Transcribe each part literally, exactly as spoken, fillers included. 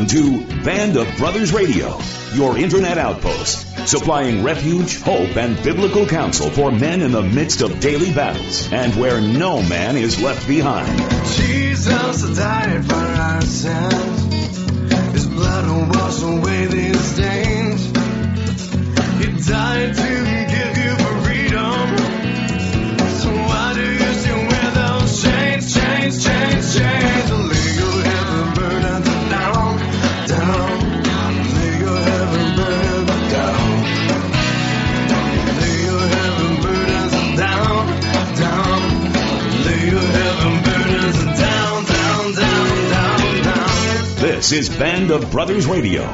Welcome to Band of Brothers Radio, your internet outpost, supplying refuge, hope, and biblical counsel for men in the midst of daily battles, and where no man is left behind. Jesus died for our sins. His blood will wash away these stains. He died to give you freedom. So why do you still wear those chains, chains, chains, chains? Lay your heavy burdens down, down. Lay your heavy burdens down. Lay your heavy burdens down, down. Lay your heavy burdens down, down, down, down, down. This is Band of Brothers Radio.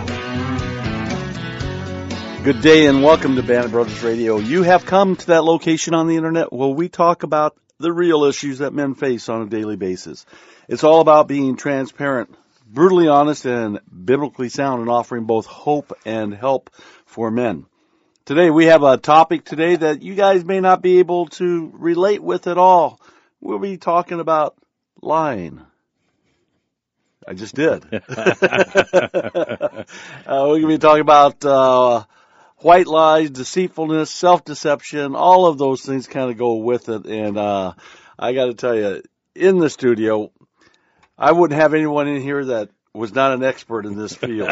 Good day and welcome to Band of Brothers Radio. You have come to that location on the internet where we talk about the real issues that men face on a daily basis. It's all about being transparent, brutally honest, and biblically sound, and offering both hope and help for men. Today we have a topic today that you guys may not be able to relate with at all. We'll be talking about lying. I just did. uh, we're going to be talking about uh, white lies, deceitfulness, self-deception. All of those things kind of go with it. And uh, I got to tell you, in the studio, I wouldn't have anyone in here that was not an expert in this field.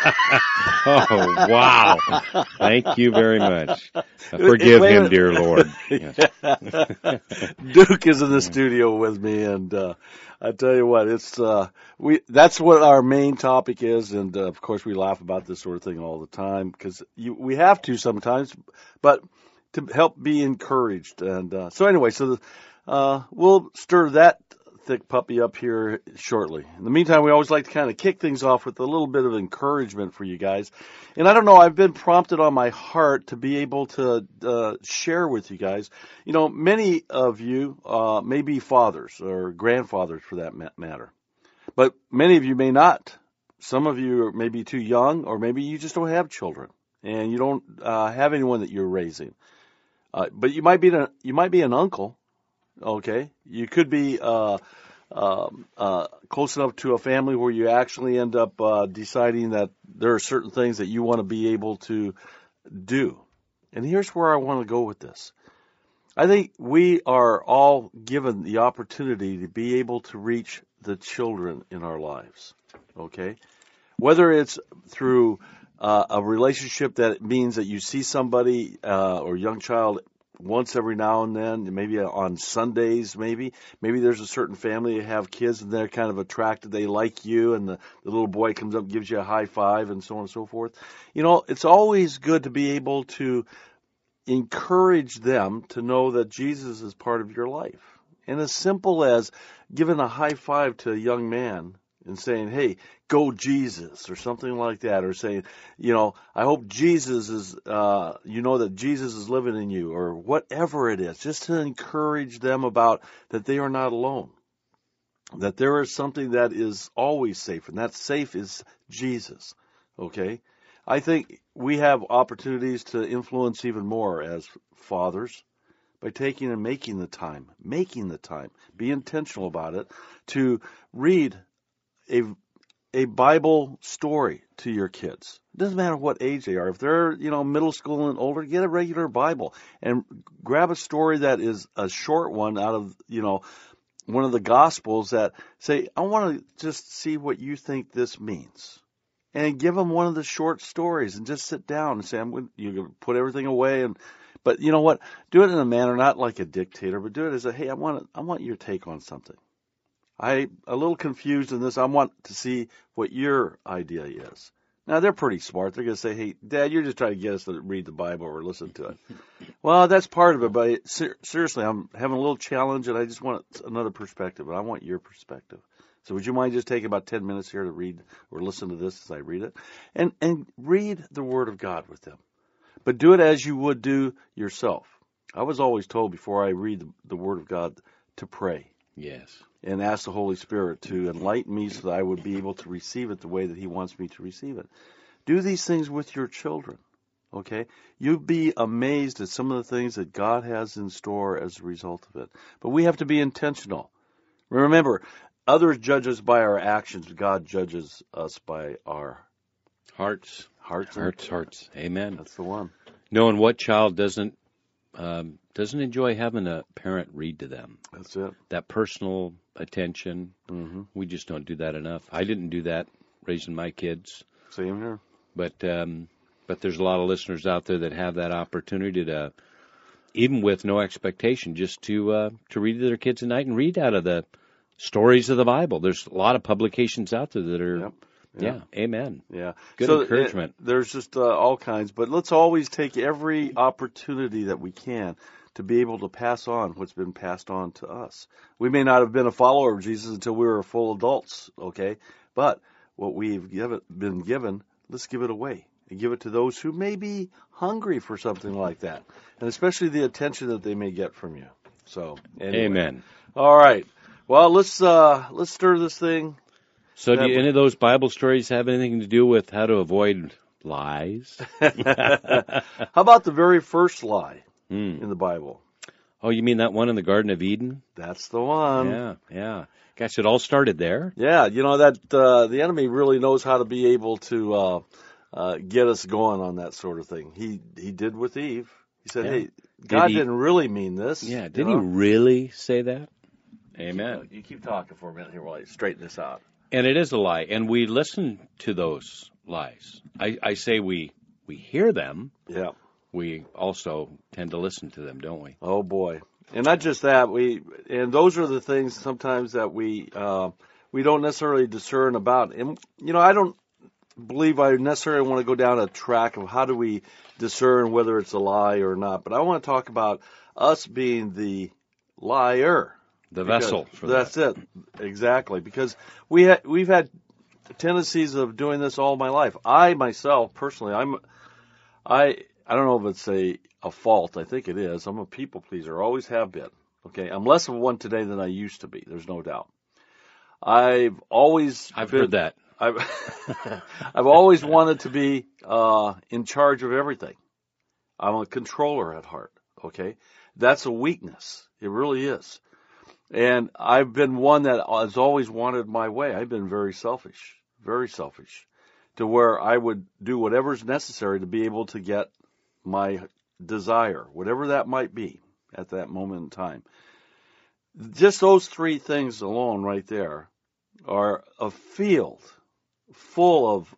Oh, wow. Thank you very much. Forgive Wait, him, dear Lord. Yes. Duke is in the studio with me, and uh, I tell you what, it's uh, we. That's what our main topic is, and uh, of course we laugh about this sort of thing all the time because we have to sometimes, but to help be encouraged. And uh, so anyway, so the, uh, we'll stir that thick puppy up here shortly. In the meantime, we always like to kind of kick things off with a little bit of encouragement for you guys. And I don't know, I've been prompted on my heart to be able to uh, share with you guys. You know, many of you uh, may be fathers or grandfathers for that matter. But many of you may not. Some of you may be too young, or maybe you just don't have children and you don't uh, have anyone that you're raising. Uh, but you might be a, you might be an uncle. Okay, you could be uh, uh, uh, close enough to a family where you actually end up uh, deciding that there are certain things that you want to be able to do. And here's where I want to go with this. I think we are all given the opportunity to be able to reach the children in our lives. Okay, whether it's through uh, a relationship that means that you see somebody uh, or young child once every now and then, maybe on Sundays, maybe. Maybe there's a certain family that have kids and they're kind of attracted. They like you, and the, the little boy comes up and gives you a high five and so on and so forth. You know, it's always good to be able to encourage them to know that Jesus is part of your life. And as simple as giving a high five to a young man and saying, hey, go Jesus, or something like that, or saying, you know, I hope Jesus is, uh, you know that Jesus is living in you, or whatever it is, just to encourage them about that they are not alone, that there is something that is always safe, and that safe is Jesus, okay? I think we have opportunities to influence even more as fathers by taking and making the time, making the time, be intentional about it, to read a a Bible story to your kids. It doesn't matter what age they are. If they're, you know, middle school and older, get a regular Bible and grab a story that is a short one out of, you know, one of the Gospels that say, I want to just see what you think this means. And give them one of the short stories and just sit down and say, I'm going you can put everything away. And but you know what? Do it in a manner not like a dictator, but do it as a, hey, I want I want your take on something. I'm a little confused in this. I want to see what your idea is. Now, they're pretty smart. They're going to say, hey, Dad, you're just trying to get us to read the Bible or listen to it. Well, that's part of it, but it, ser- seriously, I'm having a little challenge, and I just want another perspective, and I want your perspective. So would you mind just taking about ten minutes here to read or listen to this as I read it? And, and read the Word of God with them. But do it as you would do yourself. I was always told before I read the, the Word of God to pray. Yes. And ask the Holy Spirit to enlighten me so that I would be able to receive it the way that He wants me to receive it. Do these things with your children, okay? You'd be amazed at some of the things that God has in store as a result of it. But we have to be intentional. Remember, others judge us by our actions. God judges us by our Hearts. hearts. and- Hearts, hearts. Amen. That's the one. No, and what child doesn't um, doesn't enjoy having a parent read to them? That's it. That personal attention. Mm-hmm. We just don't do that enough. I didn't do that raising my kids, Same here. but um, but there's a lot of listeners out there that have that opportunity to, even with no expectation, just to uh, to read to their kids at night and read out of the stories of the Bible. There's a lot of publications out there that are, Yep. yeah, amen. Yeah. Good So, encouragement. uh, there's just uh, all kinds, but let's always take every opportunity that we can to be able to pass on what's been passed on to us. We may not have been a follower of Jesus until we were full adults, okay? But what we've given, been given, let's give it away and give it to those who may be hungry for something like that, and especially the attention that they may get from you. So, anyway. Amen. All right. Well, let's uh, let's stir this thing. So do That you, would- any of those Bible stories have anything to do with how to avoid lies? How about the very first lie Hmm. in the Bible? Oh, you mean that one in the Garden of Eden? That's the one. yeah, yeah. Gosh, it all started there. Yeah, you know that uh, the enemy really knows how to be able to uh, uh, get us going on that sort of thing. He he did with Eve. He said, Yeah. "Hey, God he- didn't really mean this." Yeah, you did know? he really say that? Amen. You keep talking for a minute here while I straighten this out. And it is a lie, and we listen to those lies. I, I say we we hear them. Yeah. We also tend to listen to them, don't we? Oh boy, and not just that. We and those are the things sometimes that we uh, we don't necessarily discern about. And you know, I don't believe I necessarily want to go down a track of how do we discern whether it's a lie or not. But I want to talk about us being the liar. The Because vessel for that's that. it, exactly. Because we ha- we've had tendencies of doing this all my life. I myself, personally, I'm I I don't know if it's a a fault. I think it is. I'm a people pleaser. Always have been. Okay, I'm less of one today than I used to be. There's no doubt. I've always I've been, heard that. I've I've always wanted to be uh, in charge of everything. I'm a controller at heart. Okay, that's a weakness. It really is. And I've been one that has always wanted my way. I've been very selfish, very selfish, to where I would do whatever's necessary to be able to get my desire, whatever that might be at that moment in time. Just those three things alone right there are a field full of,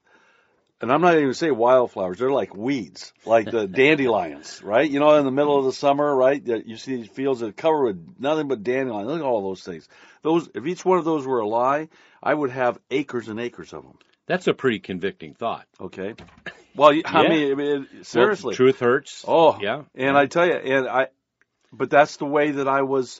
and I'm not even going to say wildflowers, they're like weeds, like the dandelions, right? You know, in the middle of the summer, right? You see these fields that are covered with nothing but dandelions. Look at all those things. Those, if each one of those were a lie, I would have acres and acres of them. That's a pretty convicting thought. Okay. Well, you- I Yeah. mean, I mean, seriously. Well, truth hurts. Oh, yeah. And I tell you, and I, but that's the way that I was,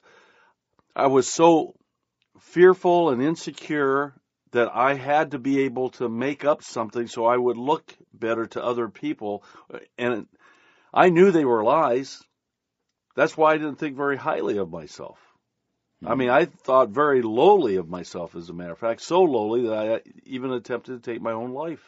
I was so fearful and insecure that I had to be able to make up something so I would look better to other people. And I knew they were lies. That's why I didn't think very highly of myself. I mean, I thought very lowly of myself, as a matter of fact, so lowly that I even attempted to take my own life.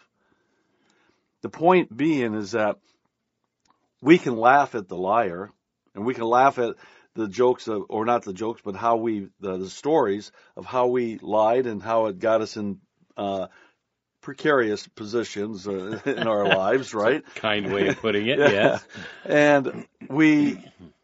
The point being is that we can laugh at the liar, and we can laugh at the jokes of, or not the jokes, but how we, the, the stories of how we lied and how it got us in uh, precarious positions uh, in our lives, right? Kind way of putting it, Yeah. yes. And we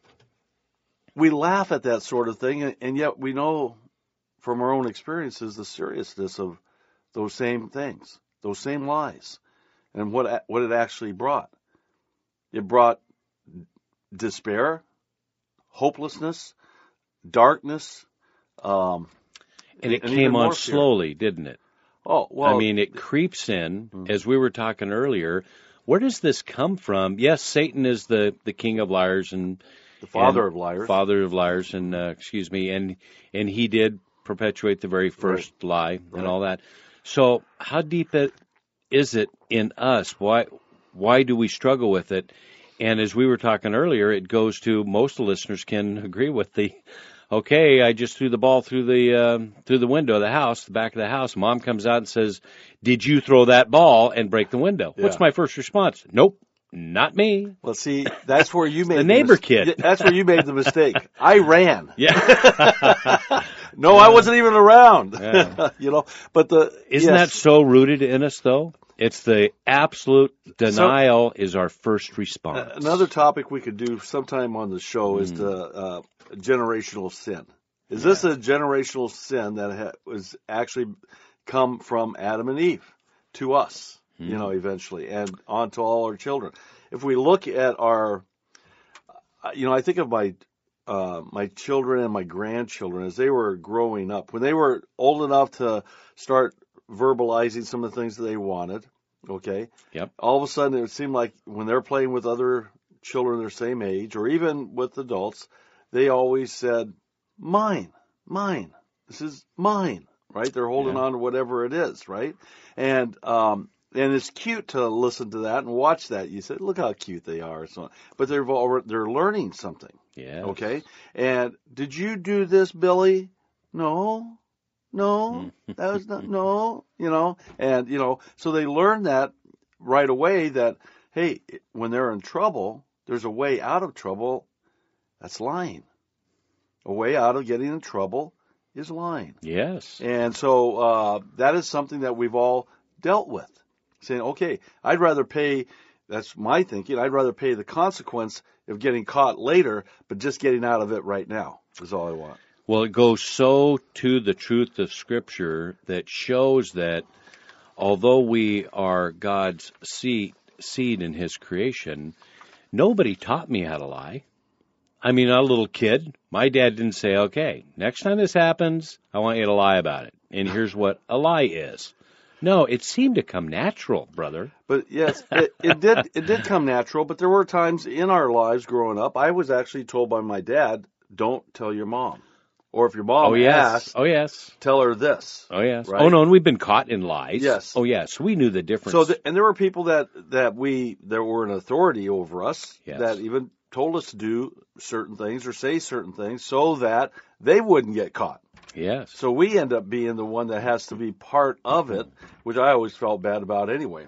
we laugh at that sort of thing, and, and yet we know from our own experiences the seriousness of those same things, those same lies, and what what it actually brought. It brought despair, hopelessness, darkness. Um, And it and came even on more fear. slowly, didn't it? Oh, well, I mean, it creeps in, as we were talking earlier. Where does this come from? Yes, Satan is the, the king of liars and the father and of liars. father of liars, and uh, excuse me, and and he did perpetuate the very first lie and Right. all that. So, how deep it, is it in us? Why why do we struggle with it? And as we were talking earlier, it goes to, most listeners can agree with the, okay, I just threw the ball through the um, through the window of the house, the back of the house. Mom comes out and says, "Did you throw that ball and break the window?" Yeah. What's my first response? Nope, not me. Well, see, that's where you made The neighbor mis- kid. Yeah, that's where you made the mistake. I ran. Yeah. No, I wasn't even around. Yeah. You know, but the Isn't yes. that so rooted in us, though? It's the absolute denial is our first response. Another topic we could do sometime on the show is the uh, generational sin. Is this a generational sin that ha- was actually come from Adam and Eve to us, Mm. you know, eventually, and on to all our children? If we look at our, uh, you know, I think of my uh, my children and my grandchildren as they were growing up, when they were old enough to start verbalizing some of the things that they wanted, okay? Yep. All of a sudden, it seemed like when they're playing with other children their same age, or even with adults, they always said, mine, mine, this is mine, right? They're holding Yeah. on to whatever it is, right? And um, and it's cute to listen to that and watch that. You say, look how cute they are, so on. But they're already, they're learning something, Yeah. okay? And did you do this, Billy? No. No, that was not, no, you know, and, you know, so they learn that right away that, hey, when they're in trouble, there's a way out of trouble. That's lying. A way out of getting in trouble is lying. Yes. And so uh, that is something that we've all dealt with. Saying, okay, I'd rather pay, that's my thinking, I'd rather pay the consequence of getting caught later, but just getting out of it right now is all I want. Well, it goes so to the truth of Scripture that shows that although we are God's seed, seed in His creation, nobody taught me how to lie. I mean, a little kid, my dad didn't say, okay, next time this happens, I want you to lie about it. And here's what a lie is. No, it seemed to come natural, brother. But yes, it, it did it did come natural, but there were times in our lives growing up, I was actually told by my dad, don't tell your mom. Or if your mom Oh, yes. asks, Oh, yes. tell her this. Oh, yes. Right? Oh, no, and we've been caught in lies. Yes. Oh, yes. We knew the difference. So, the, and there were people that, that we, that were an authority over us, Yes. that even told us to do certain things or say certain things so that they wouldn't get caught. Yes. So we end up being the one that has to be part of it, which I always felt bad about anyway.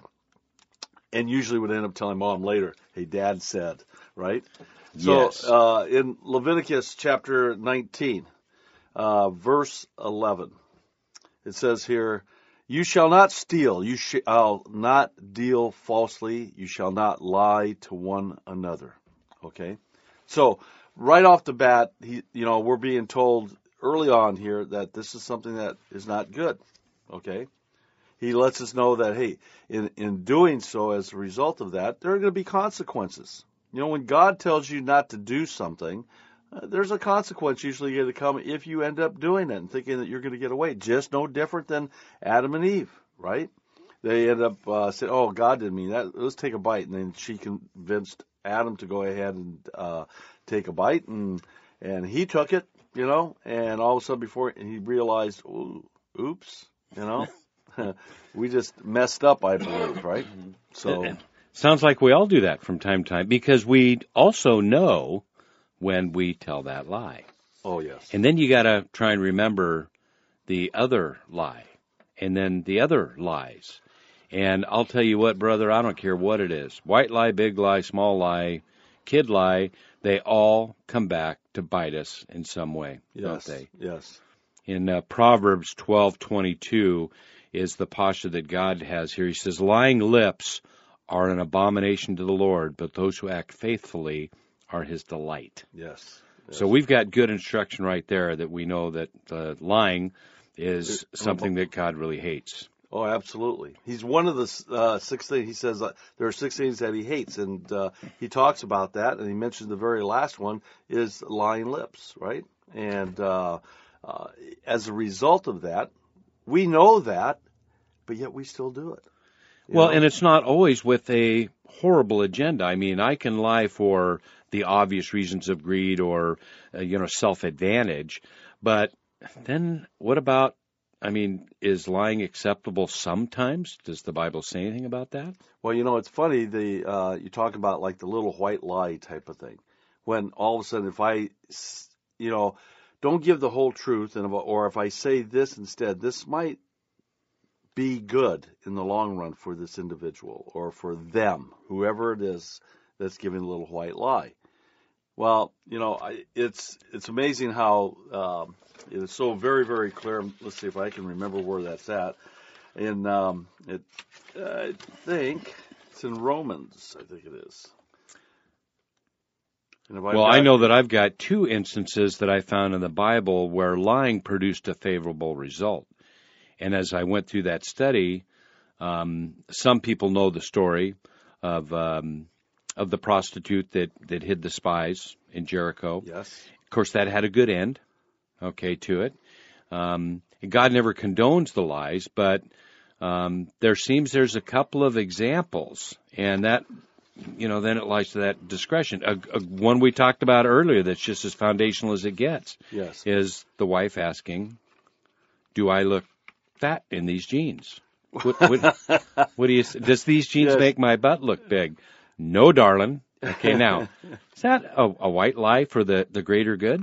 And usually would end up telling mom later, hey, dad said, right? So Yes. uh, in Leviticus chapter nineteen, uh, verse eleven, it says here, you shall not steal, you shall not deal falsely, you shall not lie to one another. Okay? So right off the bat, he, you know, we're being told early on here that this is something that is not good. Okay? He lets us know that, hey, in, in doing so, as a result of that, there are going to be consequences. You know, when God tells you not to do something, uh, there's a consequence usually going to come if you end up doing it and thinking that you're going to get away. Just no different than Adam and Eve, right? They end up uh, saying, oh, God didn't mean that. Let's take a bite. And then she convinced Adam to go ahead and uh, take a bite, and and he took it, you know, and all of a sudden before he realized, ooh, oops, you know. We just messed up, I believe, right? So Sounds like we all do that from time to time because we also know when we tell that lie. oh yes, And then you got to try and remember the other lie and then the other lies. And I'll tell you what, brother, I don't care what it is. White lie, big lie, small lie, kid lie, they all come back to bite us in some way, don't yes, they? yes, In uh, Proverbs twelve twenty-two is the posture that God has here. He says, lying lips are an abomination to the Lord, but those who act faithfully are His delight. yes. So we've got good instruction right there that we know that uh, lying is something that God really hates. Oh, absolutely. He's one of the uh, six things. He says uh, there are six things that He hates, and uh, he talks about that, and he mentions the very last one is lying lips, right? And uh, uh, as a result of that, we know that, but yet we still do it. You Well, know? and it's not always with a horrible agenda. I mean, I can lie for the obvious reasons of greed or, uh, you know, self-advantage. But then what about, I mean, is lying acceptable sometimes? Does the Bible say anything about that? Well, you know, it's funny. The uh, you talk about like the little white lie type of thing. When all of a sudden, if I, s- you know, don't give the whole truth, and or if I say this instead, this might be good in the long run for this individual or for them, whoever it is that's giving a little white lie. Well, you know, I, it's it's amazing how um, it is so very, very clear. Let's see if I can remember where that's at. In um, it, I think it's in Romans. I think it is. And if I've Well, got- I know that I've got two instances that I found in the Bible where lying produced a favorable result. And as I went through that study, um, some people know the story of um, of the prostitute that, that hid the spies in Jericho. Yes. Of course, that had a good end, okay, to it. Um, God never condones the lies, but um, there seems there's a couple of examples, and that, you know, then it lies to that discretion. A, a, one we talked about earlier that's just as foundational as it gets Yes. is the wife asking, do I look fat in these jeans? What, what, what do you? Does these jeans Yes. make my butt look big? No, darling. Okay, now is that a, a white lie for the, the greater good?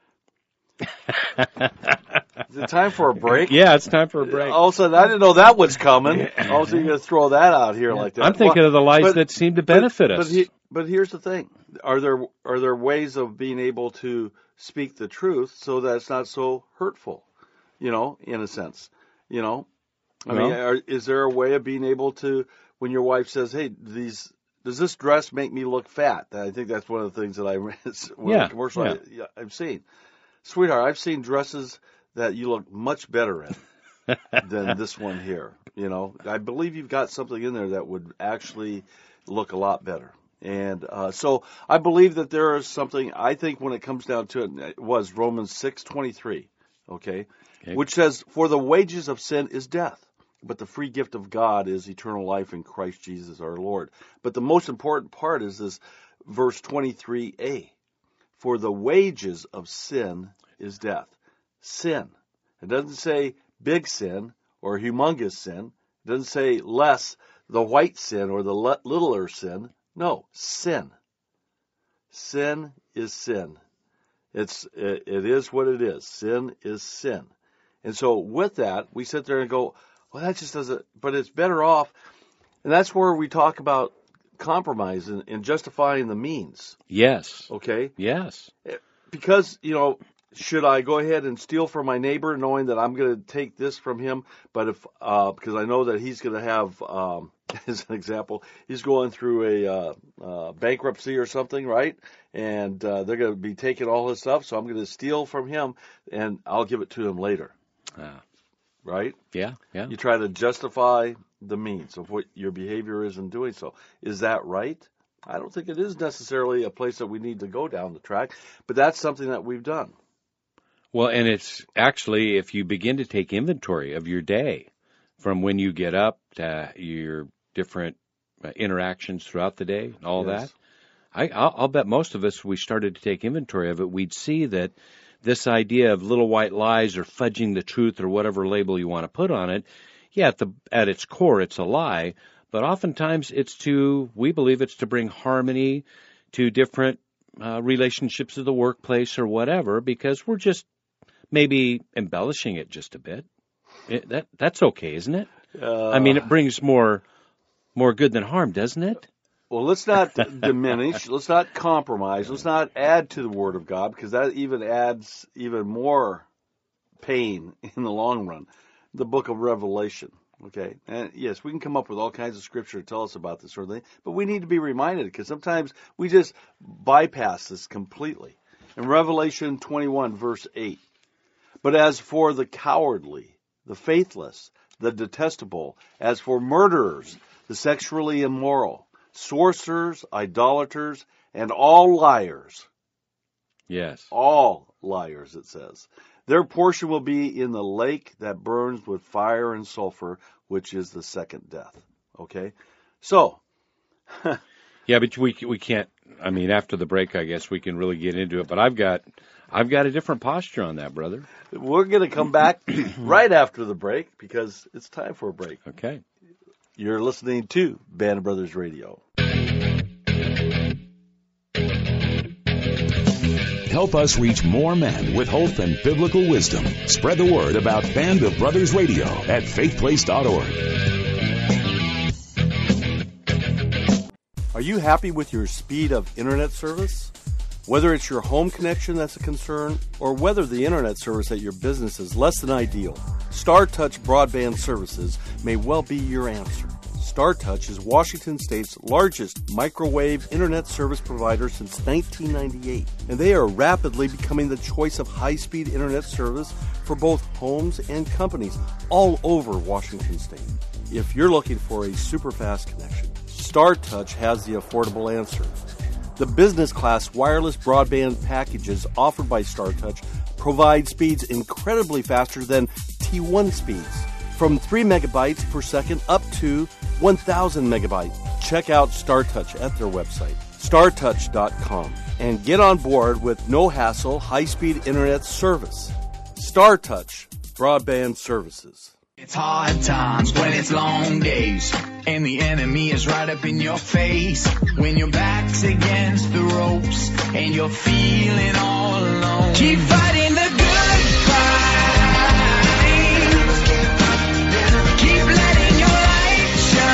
Is it time for a break? Yeah, it's time for a break. All of a sudden, I didn't know that was coming. All of a sudden, you're going to throw that out here like that. I'm thinking Well, of the lies but- that seem to benefit but, us. But, he, but here's the thing: are there are there ways of being able to speak the truth so that it's not so hurtful? You know, in a sense, you know. I mean, Well- are, is there a way of being able to, when your wife says, "Hey, these does this dress make me look fat?" I think that's one of the things that I read. One Yeah, of the commercial yeah. I, yeah, I've seen. Sweetheart, I've seen dresses that you look much better in than this one here. You know, I believe you've got something in there that would actually look a lot better. And uh, so I believe that there is something. I think when it comes down to it, it was Romans six twenty-three, okay, Okay. which says, "For the wages of sin is death, but the free gift of God is eternal life in Christ Jesus our Lord." But the most important part is this verse twenty-three a. For the wages of sin is death. Sin. It doesn't say big sin or humongous sin. It doesn't say less, the white sin or the le- littler sin. No, sin. Sin is sin. It's it, it is what it is. Sin is sin. And so with that, we sit there and go, well, that just doesn't, but it's better off. And that's where we talk about compromise and, and justifying the means. Yes. Okay? Yes. Because, you know, should I go ahead and steal from my neighbor knowing that I'm going to take this from him? But if, uh, because I know that he's going to have, um, as an example, he's going through a uh, uh, bankruptcy or something, right? And uh, they're going to be taking all his stuff, so I'm going to steal from him and I'll give it to him later, Ah, right? yeah, yeah. You try to justify the means of what your behavior is in doing so. Is that right? I don't think it is necessarily a place that we need to go down the track, but that's something that we've done. Well, and it's actually, if you begin to take inventory of your day from when you get up to your different uh, interactions throughout the day and all Yes. that, I, I'll, I'll bet most of us, we started to take inventory of it, we'd see that this idea of little white lies or fudging the truth or whatever label you want to put on it, yeah, at, the, at its core, it's a lie, but oftentimes it's to, we believe it's to bring harmony to different uh, relationships of the workplace or whatever, because we're just maybe embellishing it just a bit. It, that that's okay, isn't it? Uh, I mean, it brings more more good than harm, doesn't it? Well, let's not diminish. Let's not compromise. Let's not add to the Word of God, because that even adds even more pain in the long run. The book of Revelation, okay? And yes, we can come up with all kinds of scripture to tell us about this sort of thing, but we need to be reminded, because sometimes we just bypass this completely. In Revelation twenty-one, verse eight, but as for the cowardly, the faithless, the detestable, as for murderers, the sexually immoral, sorcerers, idolaters, and all liars, Yes. all liars, it says, their portion will be in the lake that burns with fire and sulfur, which is the second death. Okay? So, Yeah, but we we can't. I mean, after the break, I guess we can really get into it. But I've got I've got a different posture on that, brother. we're going to come back right after the break, because it's time for a break. Okay. You're listening to Band of Brothers Radio. Help us reach more men with hope and biblical wisdom. Spread the word about Band of Brothers Radio at faith place dot org. Are you happy with your speed of internet service? Whether it's your home connection that's a concern, or whether the internet service at your business is less than ideal, StarTouch Broadband Services may well be your answer. StarTouch is Washington State's largest microwave internet service provider since nineteen ninety-eight, and they are rapidly becoming the choice of high-speed internet service for both homes and companies all over Washington State. If you're looking for a super-fast connection, StarTouch has the affordable answer. The business-class wireless broadband packages offered by StarTouch provide speeds incredibly faster than T one speeds, from three megabytes per second up to one thousand megabytes. Check out StarTouch at their website, star touch dot com, and get on board with no-hassle, high-speed internet service. StarTouch Broadband Services. It's hard times when it's long days and the enemy is right up in your face. When your back's against the ropes and you're feeling all alone. Keep fighting the good fight. Keep letting your light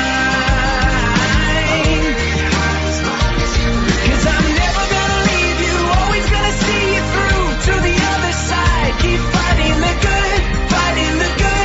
shine. 'Cause I'm never gonna leave you, always gonna see you through to the other side. Keep fighting the good, fighting the good.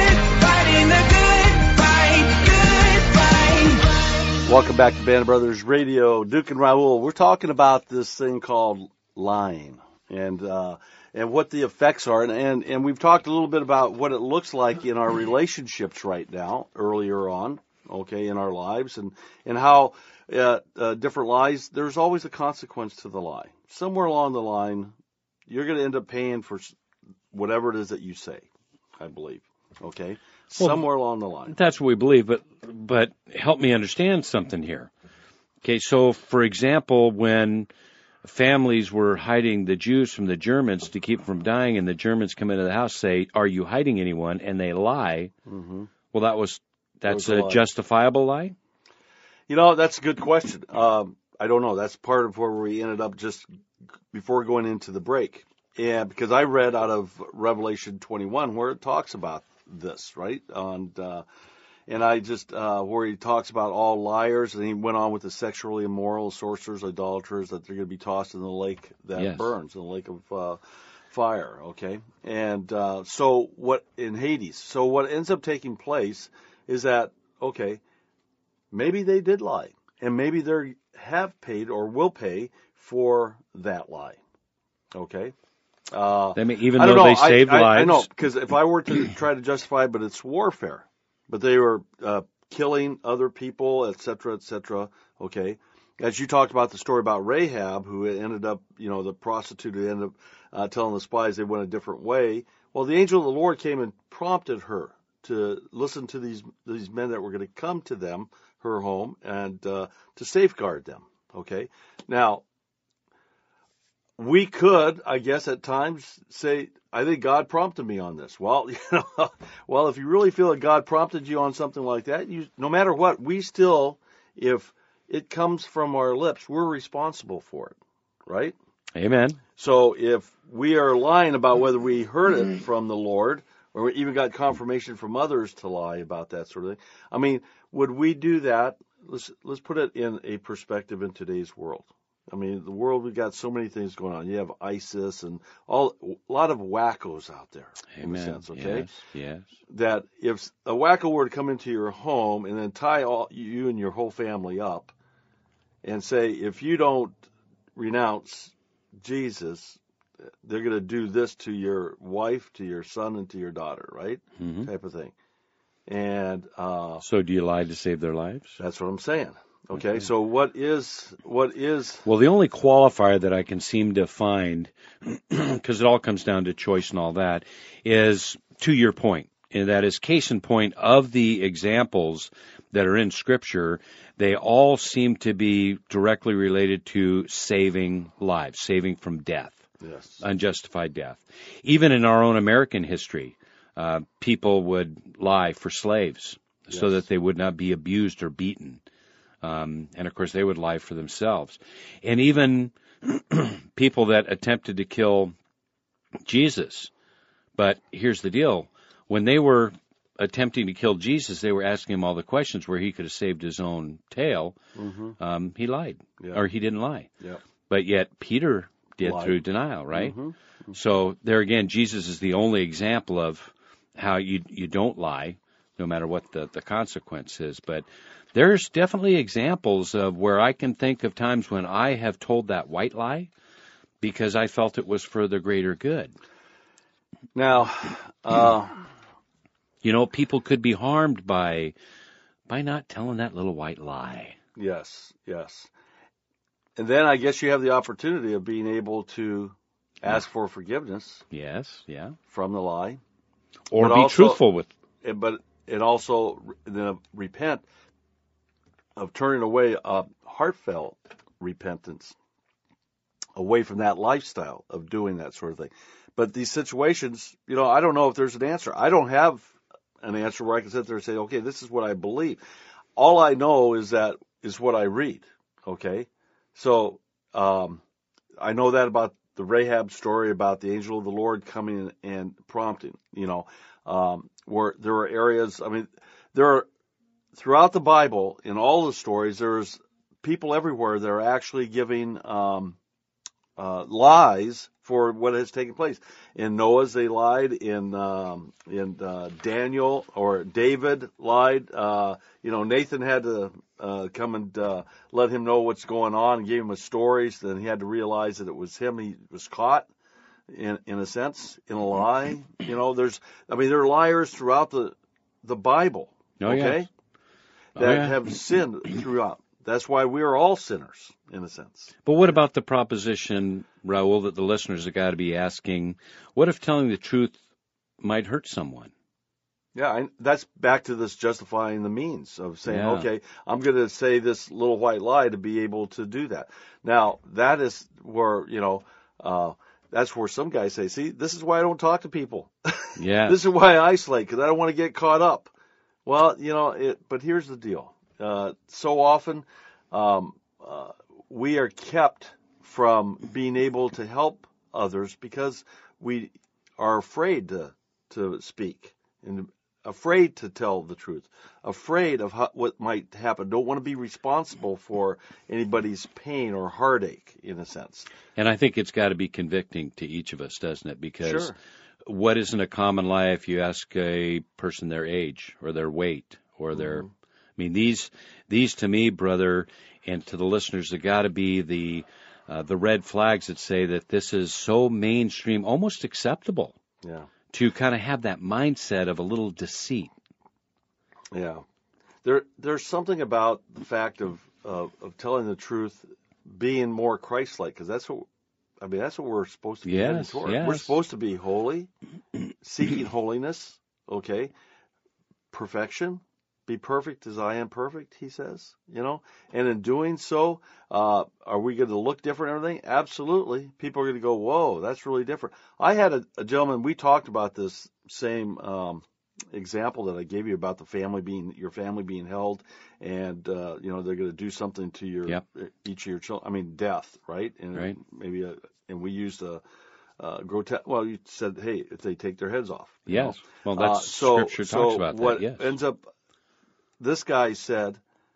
Welcome back to Band of Brothers Radio. Duke and Raul, we're talking about this thing called lying and uh, and what the effects are. And, and, and we've talked a little bit about what it looks like in our relationships right now, earlier on, okay, in our lives, and, and how uh, uh, different lies, there's always a consequence to the lie. Somewhere along the line, you're going to end up paying for whatever it is that you say, I believe, okay? Somewhere well, along the line. That's what we believe, but but help me understand something here. Okay, so for example, when families were hiding the Jews from the Germans to keep them from dying, and the Germans come into the house, say, "Are you hiding anyone?" and they lie. Mm-hmm. Well, that was that's that was a, a justifiable lie. You know, that's a good question. Um, I don't know. That's part of where we ended up just before going into the break. Yeah, because I read out of Revelation twenty-one where it talks about this, right? And uh, and I just uh, where he talks about all liars, and he went on with the sexually immoral, sorcerers, idolaters, that they're going to be tossed in the lake that yes. burns, in the lake of uh, fire. Okay, and uh, so what in Hades? So what ends up taking place is that okay, maybe they did lie, and maybe they have paid or will pay for that lie. Okay. Uh, I mean, even though know. they saved I, lives. I, I know, because if I were to try to justify it, but it's warfare. But they were uh, killing other people, et cetera, et cetera. Okay. As you talked about the story about Rahab, who ended up, you know, the prostitute who ended up uh, telling the spies they went a different way. Well, the angel of the Lord came and prompted her to listen to these these men that were going to come to them, her home, and uh, to safeguard them. Okay. Now, we could, I guess, at times say, I think God prompted me on this. Well, you know, well, if you really feel that God prompted you on something like that, you, no matter what, we still, if it comes from our lips, we're responsible for it, right? Amen. So if we are lying about whether we heard it from the Lord, or we even got confirmation from others to lie about that sort of thing, I mean, would we do that? Let's let's put it in a perspective in today's world. I mean, the world, we've got so many things going on. You have ISIS and all a lot of wackos out there. Amen. In a sense, okay? Yes, yes. That if a wacko were to come into your home and then tie all you and your whole family up and say, if you don't renounce Jesus, they're going to do this to your wife, to your son, and to your daughter, right? Mm-hmm. Type of thing. And uh, so, do you lie to save their lives? That's what I'm saying. Okay, okay. So what is what is? Well, the only qualifier that I can seem to find, because it all comes down to choice and all that, is to your point, and that is case in point of the examples that are in Scripture. They all seem to be directly related to saving lives, saving from death, yes, unjustified death. Even in our own American history, uh, people would lie for slaves yes. so that they would not be abused or beaten. Um, and, of course, they would lie for themselves. And even people that attempted to kill Jesus. But here's the deal. When they were attempting to kill Jesus, they were asking him all the questions where he could have saved his own tail. Mm-hmm. Um, he lied, yeah. or he didn't lie. Yeah. But yet Peter did Lie. through denial, right? Mm-hmm. So there again, Jesus is the only example of how you you don't lie, no matter what the, the consequence is. But there's definitely examples of where I can think of times when I have told that white lie because I felt it was for the greater good. Now, uh, You know, people could be harmed by by not telling that little white lie. yes, yes. And then I guess you have the opportunity of being able to ask for forgiveness Yes, yeah. from the lie. Or But be also- truthful with. But it also then repent of turning away a heartfelt repentance away from that lifestyle of doing that sort of thing. But these situations, you know, I don't know if there's an answer. I don't have an answer where I can sit there and say, okay, this is what I believe. All I know is that is what I read. Okay, so um, I know that about the Rahab story about the angel of the Lord coming and prompting. You know, um, where there are areas. I mean, there are throughout the Bible in all the stories. There's people everywhere that are actually giving um, uh, lies for what has taken place. In Noah's, they lied. In um, in uh, Daniel or David lied. Uh, you know, Nathan had to uh, come and uh, let him know what's going on and gave him a story. So then he had to realize that it was him. He was caught in in a sense in a lie. You know, there's I mean there are liars throughout the the Bible. Oh, okay, yes. Oh, that yeah. have sinned throughout. That's why we are all sinners in a sense. But what about the proposition, Raul, that the listeners have got to be asking, what if telling the truth might hurt someone? Yeah, I, that's back to this justifying the means of saying, Yeah. okay, I'm going to say this little white lie to be able to do that. Now, that is where, you know, uh, that's where some guys say, see, this is why I don't talk to people. Yeah. This is why I isolate, because I don't want to get caught up. Well, you know, it, but here's the deal. Uh, so often um, uh, we are kept from being able to help others because we are afraid to to speak and afraid to tell the truth, afraid of how, what might happen. Don't want to be responsible for anybody's pain or heartache, in a sense. And I think it's got to be convicting to each of us, doesn't it? Because Sure. what isn't a common lie if you ask a person their age or their weight or their... Mm-hmm. I mean, these, these to me, brother, and to the listeners, have got to be the, uh, the red flags that say that this is so mainstream, almost acceptable Yeah. to kind of have that mindset of a little deceit. Yeah, there there's something about the fact of of, of telling the truth, being more Christ-like, because that's what I mean. That's what we're supposed to be heading Yes, toward. yes. We're supposed to be holy, seeking holiness. Okay, perfection, be perfect as I am perfect. He says, you know, and in doing so, uh, are we going to look different? And everything? Absolutely. People are going to go, whoa, that's really different. I had a, a gentleman. We talked about this same. Um, example that I gave you about the family being your family being held, and uh, you know they're going to do something to your Yep. each of your children. I mean, death, right? And Right. maybe a, and we used a, a grotesque. Well, you said, hey, if they take their heads off. you Yes. know. Well, that's Uh, so, Scripture so talks about what that, yes. ends up, this guy said,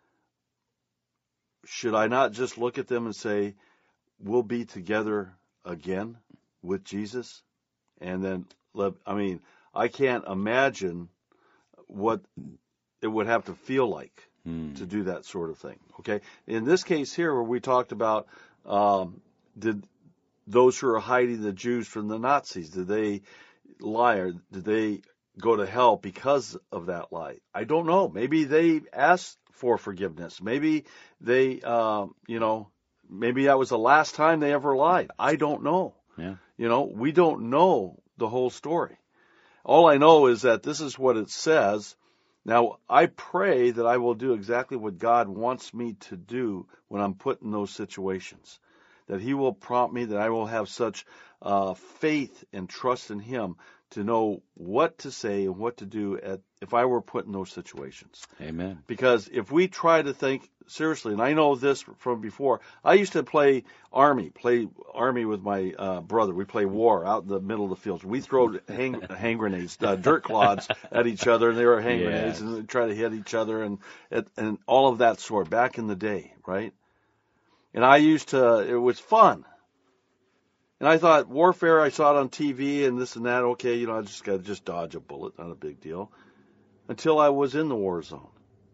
should I not just look at them and say, we'll be together again with Jesus, and then let, I mean. I can't imagine what it would have to feel like Hmm. to do that sort of thing. Okay, in this case here, where we talked about, um, did those who are hiding the Jews from the Nazis, did they lie or did they go to hell because of that lie? I don't know. Maybe they asked for forgiveness. Maybe they, um, you know, maybe that was the last time they ever lied. I don't know. Yeah. You know, we don't know the whole story. All I know is that this is what it says. Now, I pray that I will do exactly what God wants me to do when I'm put in those situations, that He will prompt me, that I will have such uh, faith and trust in Him to know what to say and what to do at, if I were put in those situations. Amen. Because if we try to think seriously, and I know this from before, I used to play Army, play Army with my uh, brother. We play war out in the middle of the fields. We throw hang, hand grenades, uh, dirt clods at each other, and they were hand Yes. grenades, and we try to hit each other, and and all of that sort, back in the day, right? And I used to, it was fun. And I thought, warfare, I saw it on T V and this and that. Okay, you know, I just got to just dodge a bullet. Not a big deal. Until I was in the war zone.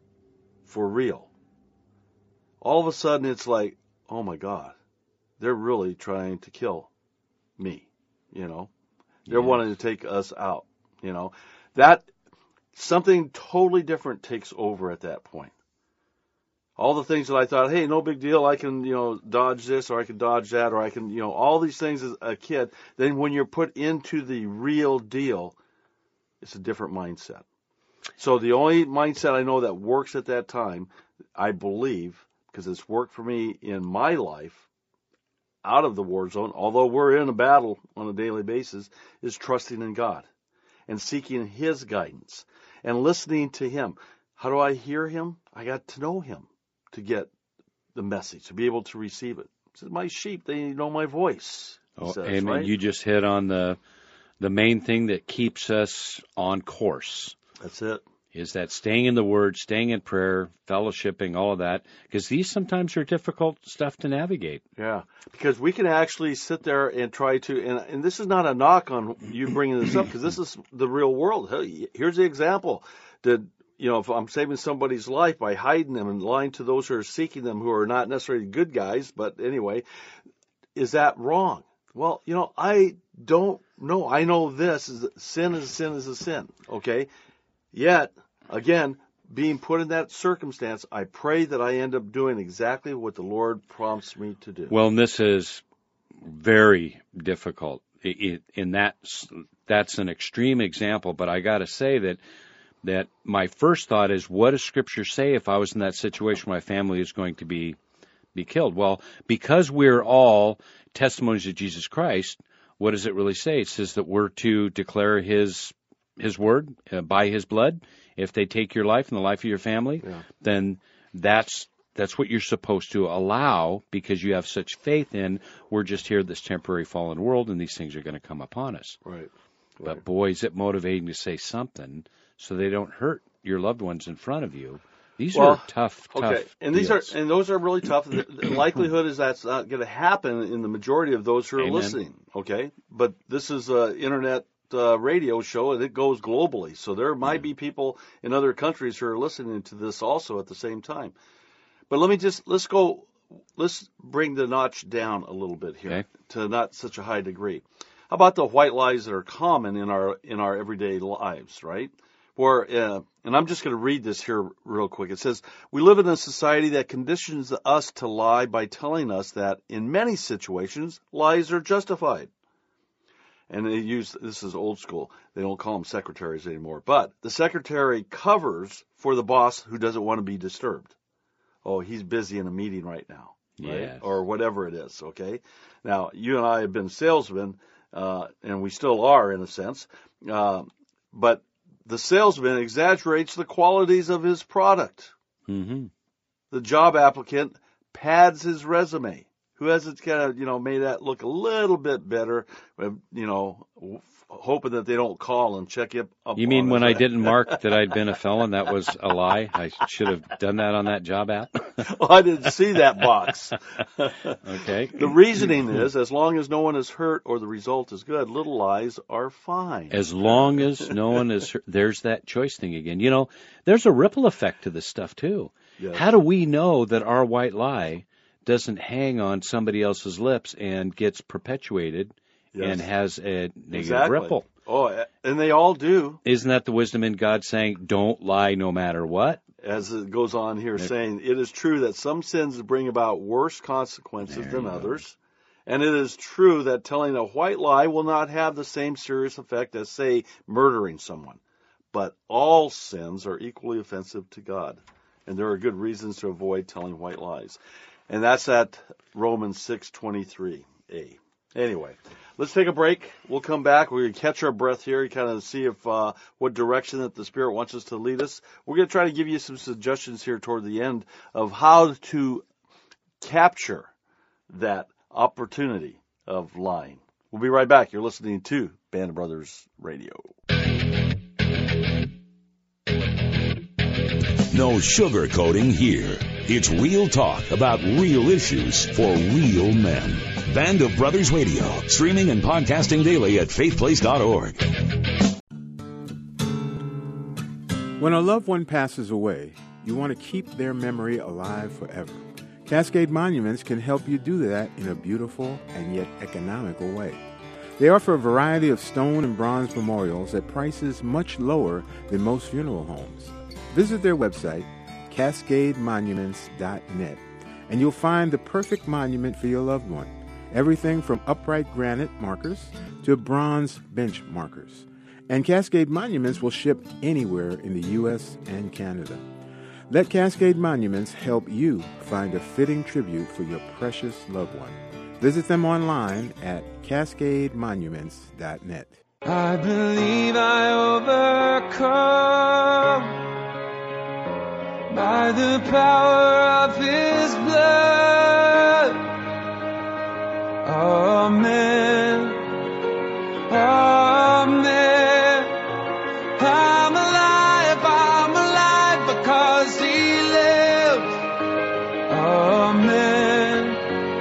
For real. All of a sudden, it's like, oh, my God. They're really trying to kill me, you know. They're Yeah. wanting to take us out, you know. That, something totally different takes over at that point. All the things that I thought, hey, no big deal, I can, you know, dodge this or I can dodge that or I can, you know, all these things as a kid. Then when you're put into the real deal, it's a different mindset. So the only mindset I know that works at that time, I believe, because it's worked for me in my life, out of the war zone, although we're in a battle on a daily basis, is trusting in God and seeking His guidance and listening to Him. How do I hear Him? I got to know Him to get the message, to be able to receive it. He says, my sheep, they know my voice. He Oh, says, amen. right? You just hit on the the main thing that keeps us on course. That's it. Is that staying in the Word, staying in prayer, fellowshipping, all of that, because these sometimes are difficult stuff to navigate. Yeah, because we can actually sit there and try to, and, and this is not a knock on you bringing this up, because this is the real world. Hey, here's the example. Did you know, if I'm saving somebody's life by hiding them and lying to those who are seeking them, who are not necessarily good guys, but anyway, is that wrong? Well, you know, I don't know. I know this is sin is a sin is a sin. Okay. Yet, again, being put in that circumstance, I pray that I end up doing exactly what the Lord prompts me to do. Well, and this is very difficult. It, in that, that's an extreme example, but I got to say that that my first thought is, what does Scripture say if I was in that situation where my family is going to be be killed? Well, because we're all testimonies of Jesus Christ, what does it really say? It says that we're to declare His His word uh, by His blood. If they take your life and the life of your family, Yeah. then that's that's what you're supposed to allow, because you have such faith in, we're just here in this temporary fallen world, and these things are going to come upon us. Right. But boy, is it motivating to say something so they don't hurt your loved ones in front of you. These Well, are tough, tough Okay, and these deals. are and those are really tough. The, the likelihood is that's not going to happen in the majority of those who are Amen. listening. Okay, but this is an internet uh, radio show, and it goes globally. So there might be people in other countries who are listening to this also at the same time. But let me just let's go. Let's bring the notch down a little bit here Okay. to not such a high degree. How about the white lies that are common in our in our everyday lives, right? Where, uh, and I'm just going to read this here real quick. It says, we live in a society that conditions us to lie by telling us that in many situations, lies are justified. And they use, this is old school, they don't call them secretaries anymore, but the secretary covers for the boss who doesn't want to be disturbed. Oh, he's busy in a meeting right now, right? Yes. Or whatever it is, okay? Now, you and I have been salesmen, uh, and we still are in a sense, uh, but the salesman exaggerates the qualities of his product. Mm-hmm. The job applicant pads his resume. Who hasn't kind of, you know, made that look a little bit better, you know, hoping that they don't call and check up on You mean when us. I didn't mark that I'd been a felon, that was a lie? I should have done that on that job app? Well, I didn't see that box. Okay. The reasoning is, as long as no one is hurt or the result is good, little lies are fine. As long as no one is hurt, there's that choice thing again. You know, there's a ripple effect to this stuff, too. Yes. How do we know that our white lie doesn't hang on somebody else's lips and gets perpetuated Yes. and has a negative Exactly. ripple? Oh, and they all do, Isn't that the wisdom in God saying, don't lie no matter what? as it goes on here, saying, it is true that some sins bring about worse consequences There than you go. others. And it is true that telling a white lie will not have the same serious effect as, say, murdering someone. But all sins are equally offensive to God. And there are good reasons to avoid telling white lies. And that's at Romans six twenty-three a. Anyway, let's take a break. We'll come back. We're going to catch our breath here and kind of see if uh, what direction that the Spirit wants us to lead us. We're going to try to give you some suggestions here toward the end of how to capture that opportunity of lying. We'll be right back. You're listening to Band of Brothers Radio. No sugarcoating here. It's real talk about real issues for real men. Band of Brothers Radio, streaming and podcasting daily at faith place dot org. When a loved one passes away, you want to keep their memory alive forever. Cascade Monuments can help you do that in a beautiful and yet economical way. They offer a variety of stone and bronze memorials at prices much lower than most funeral homes. Visit their website, cascade monuments dot net, and you'll find the perfect monument for your loved one. Everything from upright granite markers to bronze bench markers. And Cascade Monuments will ship anywhere in the U S and Canada. Let Cascade Monuments help you find a fitting tribute for your precious loved one. Visit them online at cascade monuments dot net. I believe I overcome by the power of His blood. Amen. Amen. I'm alive, I'm alive because He lived. Amen.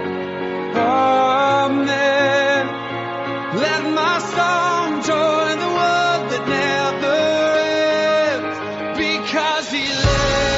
Amen. Let my song join the world that never ends because He lived.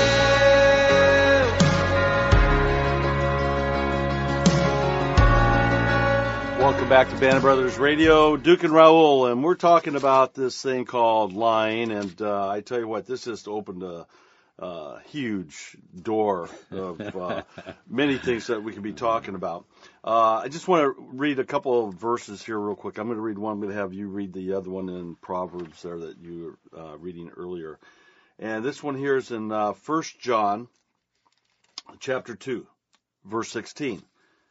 Welcome back to Band of Brothers Radio, Duke and Raul, and we're talking about this thing called lying. And uh, I tell you what, this just opened a, a huge door of uh, many things that we could be talking about. Uh, I just want to read a couple of verses here real quick. I'm going to read one. I'm going to have you read the other one in Proverbs there that you were uh, reading earlier. And this one here is in uh, First John chapter two, verse sixteen.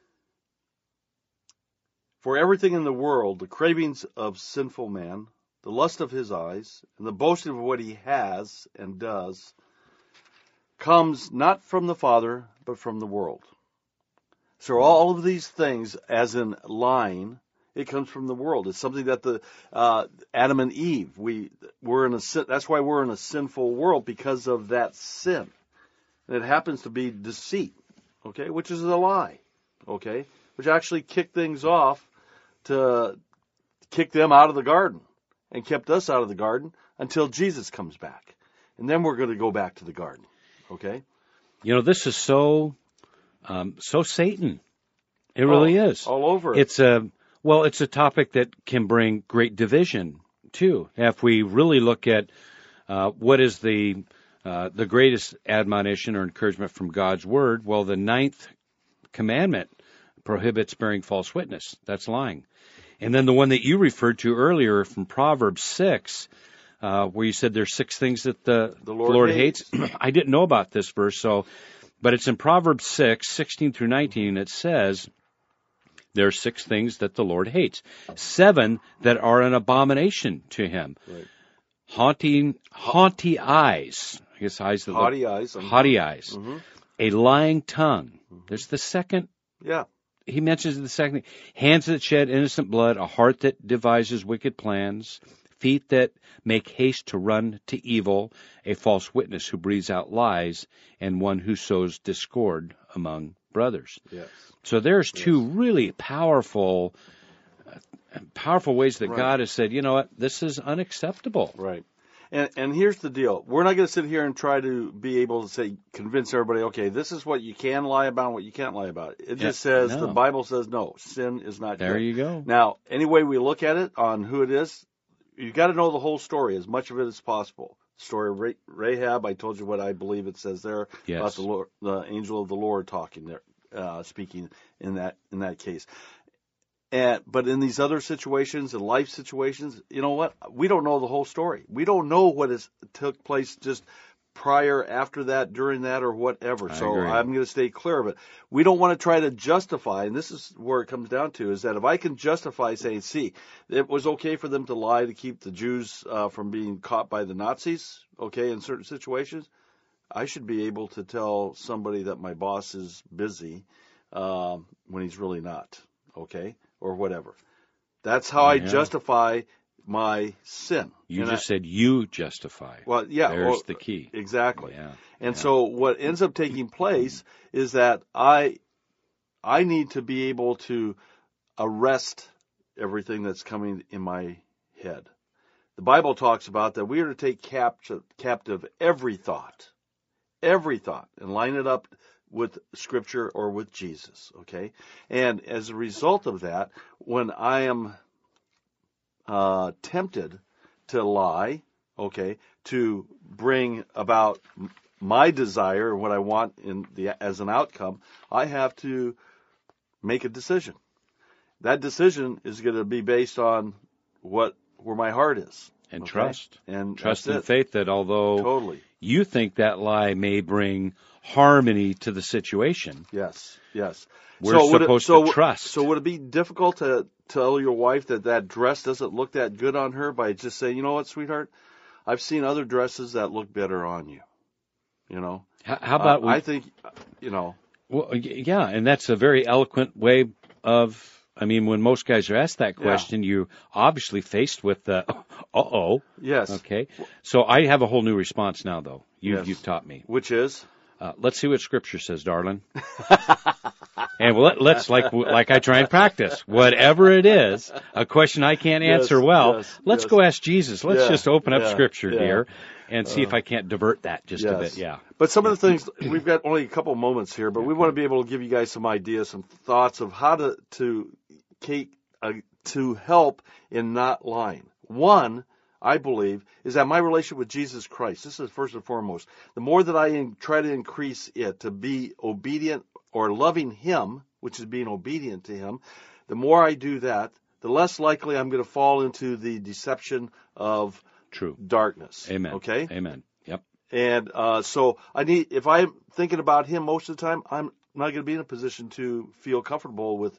For everything in the world, the cravings of sinful man, the lust of his eyes, and the boasting of what he has and does, comes not from the Father, but from the world. So all of these things, as in lying, it comes from the world. It's something that the uh, Adam and Eve, we we're in a sin, that's why we're in a sinful world, because of that sin. And it happens to be deceit, okay, which is a lie, okay, which actually kicked things off to kick them out of the garden and kept us out of the garden until Jesus comes back. And then we're going to go back to the garden, okay? You know, this is so um, so Satan. It really oh, is. All over it. It's a, well, it's a topic that can bring great division, too. If we really look at uh, what is the uh, the greatest admonition or encouragement from God's Word, well, the ninth commandment prohibits bearing false witness. That's lying. And then the one that you referred to earlier from Proverbs six, uh, where you said there's six things that the, the Lord, Lord hates. hates. I didn't know about this verse, so, but it's in Proverbs six, sixteen through nineteen, and it says there are six things that the Lord hates. Seven that are an abomination to him. Right. Haunting, haughty eyes. I guess eyes that haughty look, eyes. Haughty eyes. Mm-hmm. A lying tongue. Mm-hmm. There's the second. Yeah. He mentions the second, hands that shed innocent blood, a heart that devises wicked plans, feet that make haste to run to evil, a false witness who breathes out lies, and one who sows discord among brothers. Yes. So there's yes. two really powerful, uh, powerful ways that right. God has said, you know what, this is unacceptable. Right. And, and here's the deal. We're not going to sit here and try to be able to say, convince everybody, okay, this is what you can lie about and what you can't lie about. It Yeah, just says, no. the Bible says, no, sin is not There good. you go. Now, any way we look at it on who it is, you got to know the whole story, as much of it as possible. The story of Rahab, I told you what I believe it says there Yes. about the Lord, the angel of the Lord talking there, uh, speaking in that in that case. And, but in these other situations, in life situations, you know what? We don't know the whole story. We don't know what has took place just prior, after that, during that, or whatever. I so agree. I'm going to stay clear of it. We don't want to try to justify, and this is where it comes down to, is that if I can justify saying, see, it was okay for them to lie to keep the Jews uh, from being caught by the Nazis, okay, in certain situations, I should be able to tell somebody that my boss is busy um, when he's really not, okay? Or whatever. That's how I Yeah. justify my sin. You And just I, said you justify. well, yeah, There's well, the key. Exactly. Yeah. And yeah. so what ends up taking place is that I I need to be able to arrest everything that's coming in my head. The Bible talks about that we are to take captive, captive every thought, every thought, and line it up with Scripture or with Jesus, okay? And as a result of that, when I am uh, tempted to lie, okay, to bring about my desire, what I want in the as an outcome, I have to make a decision. That decision is going to be based on what where my heart is. And okay? trust. And Trust that's and it. faith that although Totally. you think that lie may bring harmony to the situation, Yes, yes. we're So would it- supposed so to w- trust. So would it be difficult to tell your wife that that dress doesn't look that good on her by just saying, you know what, sweetheart, I've seen other dresses that look better on you. You know. How, how about Uh, we, I think, you know. well, y- yeah, and that's a very eloquent way of. I mean, when most guys are asked that question, you're obviously faced with the, uh-oh. Yes. Okay. So I have a whole new response now, though. You, Yes. You've taught me. Which is. Uh, let's see what Scripture says, darling. And we'll let, let's, like like I try and practice, whatever it is, a question I can't Yes, answer well, yes, let's yes. go ask Jesus. Let's Yeah, just open up yeah, Scripture, yeah. dear, and see if I can't divert that just a Yes. bit. Yeah. But some of the things, we've got only a couple moments here, but we want to be able to give you guys some ideas, some thoughts of how to to Kate, uh, to help in not lying. One, I believe, is that my relationship with Jesus Christ, this is first and foremost, the more that I in, try to increase it to be obedient or loving Him, which is being obedient to Him, the more I do that, the less likely I'm going to fall into the deception of True. darkness. Amen. Okay? Amen. Yep. And uh, so I need, if I'm thinking about Him most of the time, I'm not going to be in a position to feel comfortable with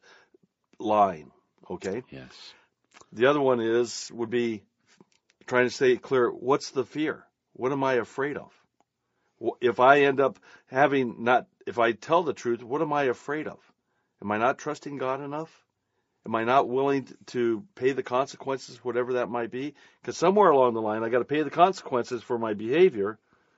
lying. Okay. Yes. The other one is would be trying to stay clear. What's the fear? What am I afraid of? Wh- If I end up having not, if I tell the truth, what am I afraid of? Am I not trusting God enough? Am I not willing t- to pay the consequences, whatever that might be? Because somewhere along the line, I got to pay the consequences for my behavior.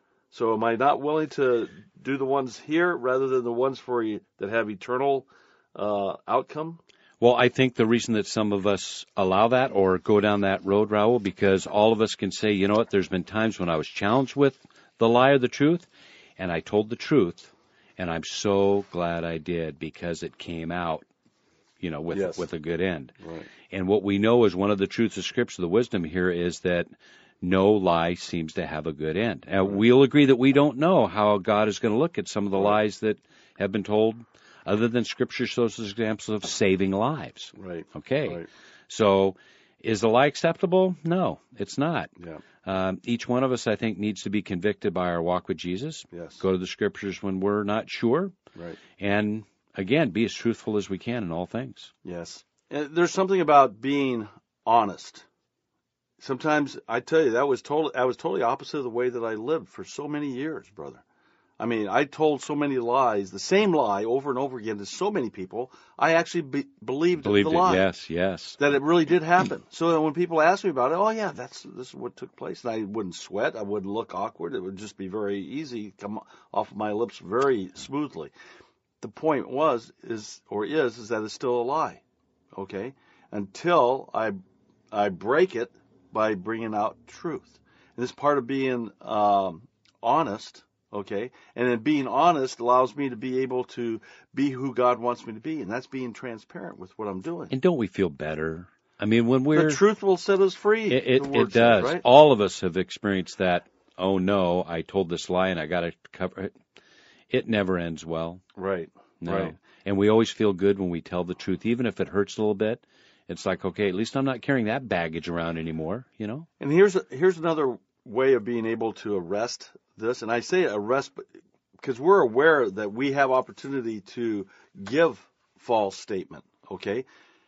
So am I not willing to do the ones here rather than the ones for e- that have eternal uh, outcome? Well, I think the reason that some of us allow that or go down that road, Raul, because all of us can say, you know what, there's been times when I was challenged with the lie or the truth, and I told the truth, and I'm so glad I did because it came out, you know, with Yes. with a good end. Right. And what we know is one of the truths of Scripture, the wisdom here is that no lie seems to have a good end. And we'll agree that we don't know how God is going to look at some of the lies that have been told, other than Scripture shows us examples of saving lives. Right. Okay. Right. So is the lie acceptable? No, it's not. Yeah. Um, each one of us, I think, needs to be convicted by our walk with Jesus. Yes. Go to the Scriptures when we're not sure. Right. And, again, be as truthful as we can in all things. Yes. And there's something about being honest. Sometimes I tell you that was totally I was totally opposite of the way that I lived for so many years, brother. I mean, I told so many lies, the same lie over and over again to so many people. I actually be, believed, Believed the it, lie. yes, yes. That it really did happen. So that when people ask me about it, oh yeah, that's this is what took place, and I wouldn't sweat, I wouldn't look awkward. It would just be very easy, come off of my lips very smoothly. The point was, is or is, is that it's still a lie. Okay, until I I break it by bringing out truth. And this part of being um, honest. Okay, and then being honest allows me to be able to be who God wants me to be, and that's being transparent with what I'm doing. And don't we feel better? I mean, when we're... The truth will set us free. It, it, the word it does. says, right? All of us have experienced that, oh no, I told this lie and I got to cover it. It never ends well. Right. No. Right. And we always feel good when we tell the truth, even if it hurts a little bit. It's like, okay, at least I'm not carrying that baggage around anymore, you know? And here's a, here's another way of being able to arrest this, and I say arrest because we're aware that we have opportunity to give false statement, okay,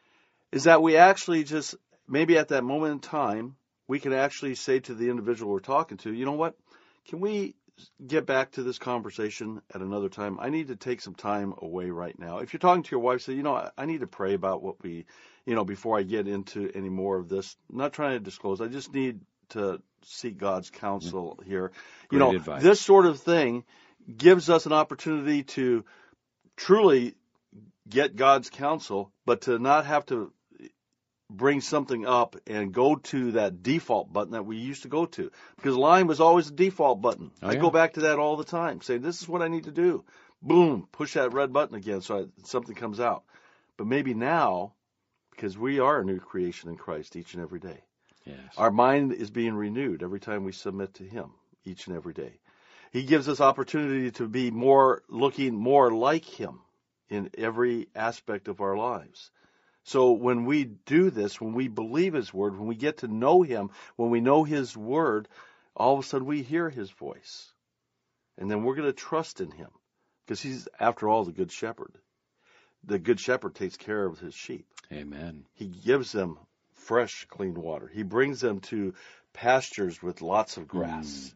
is that we actually just, maybe at that moment in time, we can actually say to the individual we're talking to, you know what, can we get back to this conversation at another time. I need to take some time away right now. If you're talking to your wife, say, you know, I, I need to pray about what we, you know, before I get into any more of this. I'm not trying to disclose. I just need to seek God's counsel mm-hmm. here. You Great know, advice. This sort of thing gives us an opportunity to truly get God's counsel, but to not have to bring something up and go to that default button that we used to go to. Because lying was always the default button. Oh, I yeah. go back to that all the time, saying, this is what I need to do. Boom, push that red button again so I, something comes out. But maybe now, because we are a new creation in Christ each and every day, yes. our mind is being renewed every time we submit to Him each and every day. He gives us opportunity to be more, looking more like Him in every aspect of our lives. So when we do this, when we believe His Word, when we get to know Him, when we know His Word, all of a sudden we hear His voice. And then we're going to trust in Him because He's, after all, the Good Shepherd. The Good Shepherd takes care of His sheep. Amen. He gives them fresh, clean water. He brings them to pastures with lots of grass. Mm.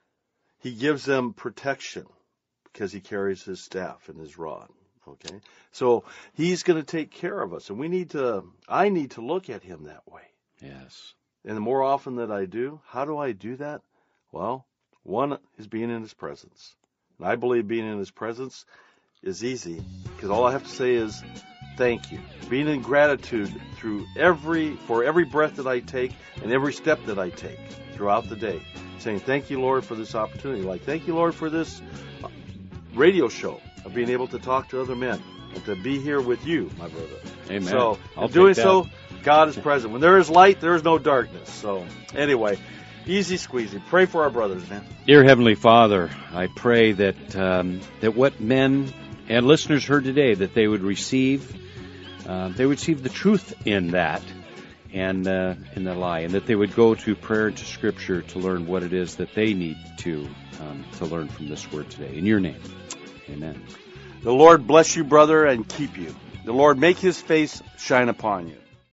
He gives them protection because He carries His staff and His rod. Okay, so He's going to take care of us, and we need to, I need to look at Him that way. Yes. And the more often that I do, how do I do that? Well, one is being in His presence. And I believe being in His presence is easy, because all I have to say is thank you. Being in gratitude through every, for every breath that I take and every step that I take throughout the day. Saying, thank you, Lord, for this opportunity. Like, thank you, Lord, for this radio show of being able to talk to other men and to be here with you, my brother. Amen. So, I'll in doing take that. so, God is present. When there is light, there is no darkness. So, anyway, easy squeezy. Pray for our brothers, man. Dear Heavenly Father, I pray that um, that what men and listeners heard today, that they would receive, uh, they would receive the truth in that and uh, in the lie, and that they would go to prayer and to Scripture to learn what it is that they need to um, to learn from this word today. In your name, amen. The Lord bless you, brother, and keep you. The Lord make His face shine upon you